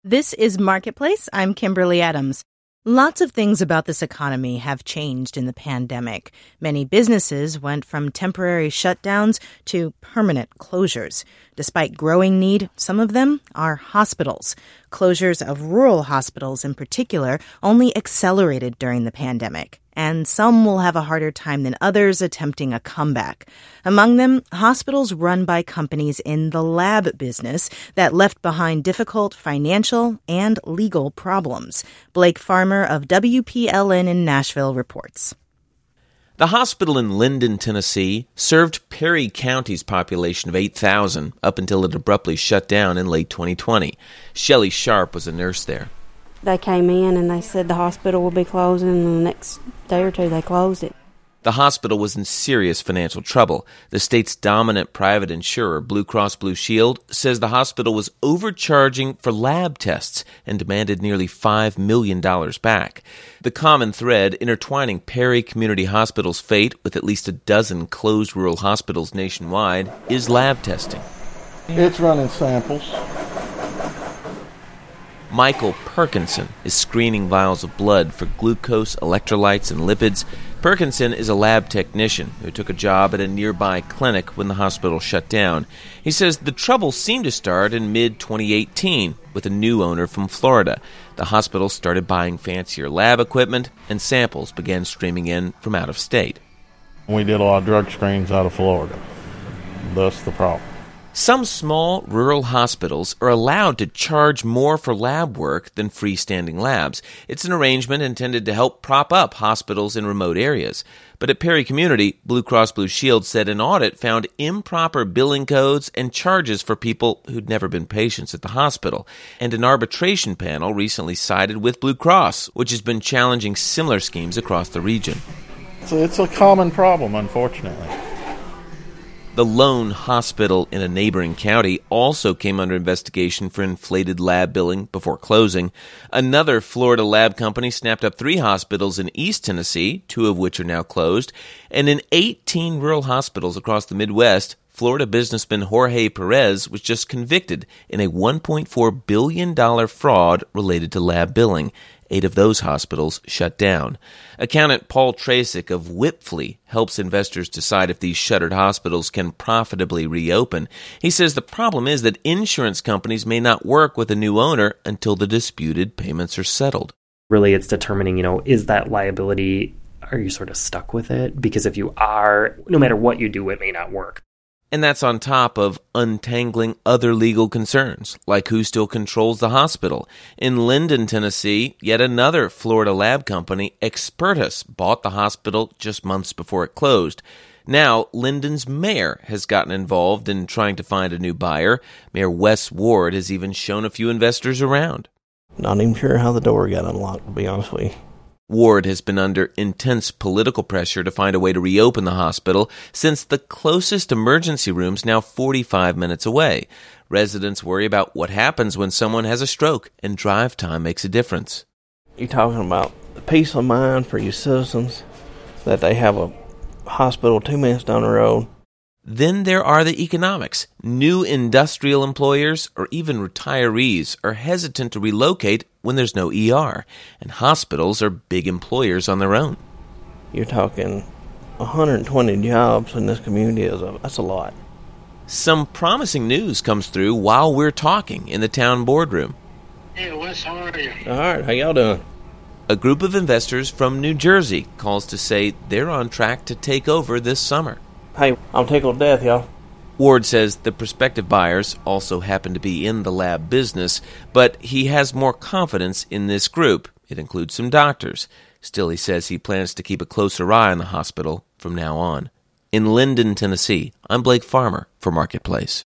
This is Marketplace. I'm Kimberly Adams. Lots of things about this economy have changed in the pandemic. Many businesses went from temporary shutdowns to permanent closures. Despite growing need, some of them are hospitals. Closures of rural hospitals in particular only accelerated during the pandemic, and some will have a harder time than others attempting a comeback. Among them, hospitals run by companies in the lab business that left behind difficult financial and legal problems. Blake Farmer of WPLN in Nashville reports. The hospital in Linden, Tennessee, served Perry County's population of 8,000 up until it abruptly shut down in late 2020. Shelley Sharp was a nurse there. They came in and they said the hospital will be closing, and the next day or two they closed it. The hospital was in serious financial trouble. The state's dominant private insurer, Blue Cross Blue Shield, says the hospital was overcharging for lab tests and demanded nearly $5 million back. The common thread intertwining Perry Community Hospital's fate with at least a dozen closed rural hospitals nationwide is lab testing. It's running samples. Michael Perkinson is screening vials of blood for glucose, electrolytes, and lipids. Perkinson is a lab technician who took a job at a nearby clinic when the hospital shut down. He says the trouble seemed to start in mid-2018 with a new owner from Florida. The hospital started buying fancier lab equipment, and samples began streaming in from out of state. We did a lot of drug screens out of Florida. That's the problem. Some small rural hospitals are allowed to charge more for lab work than freestanding labs. It's an arrangement intended to help prop up hospitals in remote areas. But at Perry Community, Blue Cross Blue Shield said an audit found improper billing codes and charges for people who'd never been patients at the hospital. And an arbitration panel recently sided with Blue Cross, which has been challenging similar schemes across the region. It's a common problem, unfortunately. The lone hospital in a neighboring county also came under investigation for inflated lab billing before closing. Another Florida lab company snapped up 3 hospitals in East Tennessee, 2 of which are now closed. And in 18 rural hospitals across the Midwest, Florida businessman Jorge Perez was just convicted in a $1.4 billion fraud related to lab billing. 8 of those hospitals shut down. Accountant Paul Trasick of Wipfli helps investors decide if these shuttered hospitals can profitably reopen. He says the problem is that insurance companies may not work with a new owner until the disputed payments are settled. Really, it's determining, is that liability, are you sort of stuck with it? Because if you are, no matter what you do, it may not work. And that's on top of untangling other legal concerns, like who still controls the hospital. In Linden, Tennessee, yet another Florida lab company, Expertus, bought the hospital just months before it closed. Now, Linden's mayor has gotten involved in trying to find a new buyer. Mayor Wes Ward has even shown a few investors around. Not even sure how the door got unlocked, to be honest with you. Ward has been under intense political pressure to find a way to reopen the hospital since the closest emergency room's now 45 minutes away. Residents worry about what happens when someone has a stroke and drive time makes a difference. You're talking about the peace of mind for your citizens that they have a hospital 2 minutes down the road. Then there are the economics. New industrial employers or even retirees are hesitant to relocate when there's no ER, and hospitals are big employers on their own. You're talking 120 jobs in this community. That's a lot. Some promising news comes through while we're talking in the town boardroom. Hey, Wes, how are you? All right, how y'all doing? A group of investors from New Jersey calls to say they're on track to take over this summer. Hey, I'm tickled to death, y'all. Ward says the prospective buyers also happen to be in the lab business, but he has more confidence in this group. It includes some doctors. Still, he says he plans to keep a closer eye on the hospital from now on. In Linden, Tennessee, I'm Blake Farmer for Marketplace.